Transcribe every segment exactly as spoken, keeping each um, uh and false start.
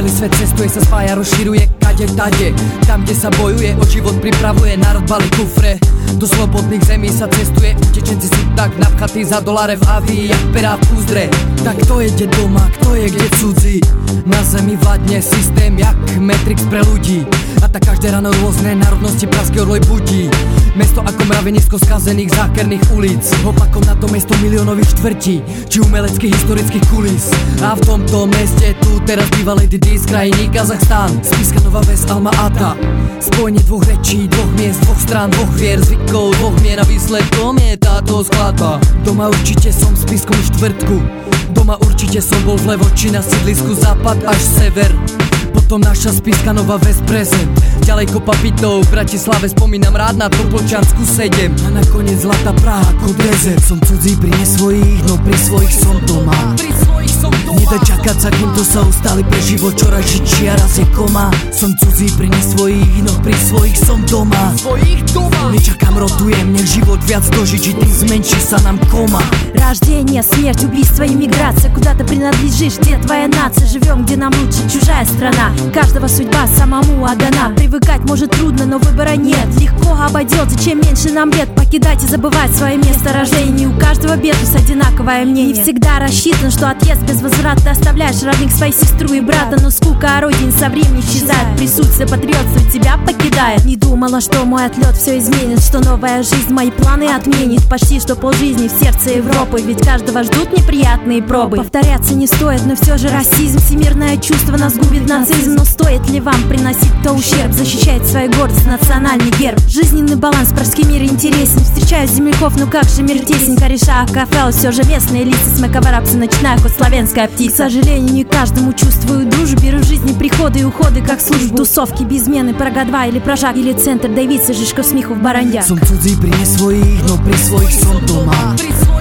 Celý svet cestuje, sa spája, rozširuje kade tade. Tam, kde sa bojuje, o život pripravuje, národ balí kufre. Do slobodných zemí sa cestuje, utečenci sú tak napchatí za doláre v avii, jak perá v úzdre. Tak kto je kde doma, kto je kde cudzí? Na zemi vládne systém jak Matrix pre ľudí. A tak každé ráno rôzne národnosti praský odloj budí. Mesto ako mravenisko skazených zákerných ulic, opakom na to mesto miliónových štvrtí, či umeleckých historických kulís. A v tomto meste tu teraz býva Lady D z krajiny Kazachstán. Spišská Nová Ves, Alma Ata, spojenie dvoch rečí, dvoch miest, dvoch strán, dvoch vier, zvykov, dvoch mien a výsledkom je táto skladba. Doma určite som v Spišskom štvrtku, doma určite som bol vlevo, či na sídlisku západ až sever. Potom naša Spišská Nová Ves prezent, ďalej kopa bytov, v Bratislave spomínam rád na Topolčiansku sedem. A nakoniec zlatá Praha ako desert. Som cudzí pri nesvojich, no pri svojich som doma. Pri svojich som doma. Nedá čakať sa, kým to sa ustáli pre život, čo ražičí a raz je koma. Som cudzí pri nesvojich, no pri svojich som doma. Svojich doma. Nečakám, rotujem, nech život viac dožičí, tým zmenší sa nám koma. Рождение, смерть, убийство, иммиграция. Куда ты принадлежишь, где твоя нация? Живем, где нам лучше, чужая страна. Каждого судьба самому отдана. Привыкать может трудно, но выбора нет. Легко обойдется, чем меньше нам лет. Покидать и забывать свое место рождения. У каждого бедус одинаковое мнение. Не всегда рассчитан, что отъезд без возврата. Ты оставляешь родных, своих сестру и брата. Но скука о родине со временем исчезает. Присутствие патриотства тебя покидает. Не думала, что мой отлет все изменит, что новая жизнь мои планы отменит. Почти что полжизни в сердце Европы, ведь каждого ждут неприятные пробы. Повторяться не стоит, но все же расизм. Всемирное чувство нас губит нацизм. Но стоит ли вам приносить то ущерб? Защищает свою гордость национальный герб. Жизненный баланс, пражский мир интересен. Встречаю земляков, ну как же мир тесен. Кореша, кафе, все же местные лица. Смековарапсы, ночная хоть славянская птица. К сожалению, не каждому чувствую дружбу. Беру в жизни приходы и уходы как службу. Тусовки без змены, Прага два или Прожак, или центр Давица, Жишков, Смихов, Барандяк. Som cudzí pri nesvojich, no pri svojich som doma.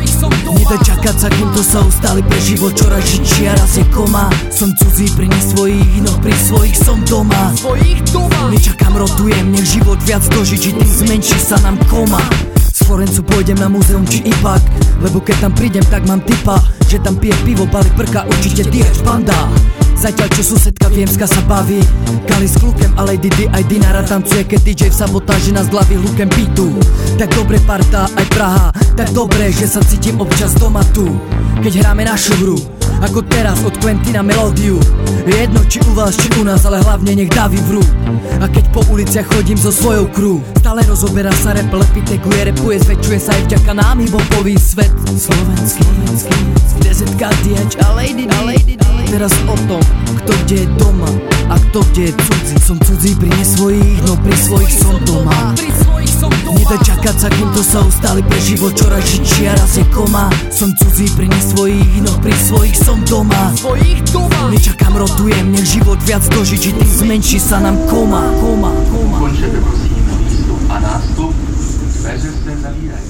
Nedá čakať sa, kým to sa ustáli pre život, čo ražičí a raz je koma. Som cudzí pri nesvojich, no pri svojich som doma. Nečakám, rotujem, nech život viac dožičí, tým zmenší sa nám koma. Z Florencu pôjdem na múzeum či ipak, lebo keď tam prídem, tak mám tipa, že tam pije pivo, bali prka, určite dieč banda. Zatiaľ čo susedka Viemska sa baví, Kali s klukem a Lady D aj Dinara tancuje, keď dý džej v sabotáži nás dlaví lukem beatu. Tak dobre parta aj Praha, tak dobre, že sa cítim občas doma tu, keď hráme našu hru, ako teraz od Quentina melódiu. Je jedno či u vás, či u nás, ale hlavne nech daví vrú. A keď po uliciach chodím so svojou crew, stále rozoberá sa rap, lepitekuje, repuje, zväčšuje sa aj vďaka nám hip-hopový svet. Slovenský, dé zet ká, dý hač a Lady D. Teraz o tom, kto kde je doma a kto kde je cudzí. Som cudzí pri nesvojich, no pri svojich som doma. Nedá čakať sa, kým to sa ustáli pre život, čo ražičí a raz je koma. Som cudzí pri nesvojich, no pri svojich som doma. Nečakám, rotujem, nech život viac dožičí, tým zmenší sa nám koma. Koma, koma. Ukončete prosím výstup a nástup, dveře jste zavírají.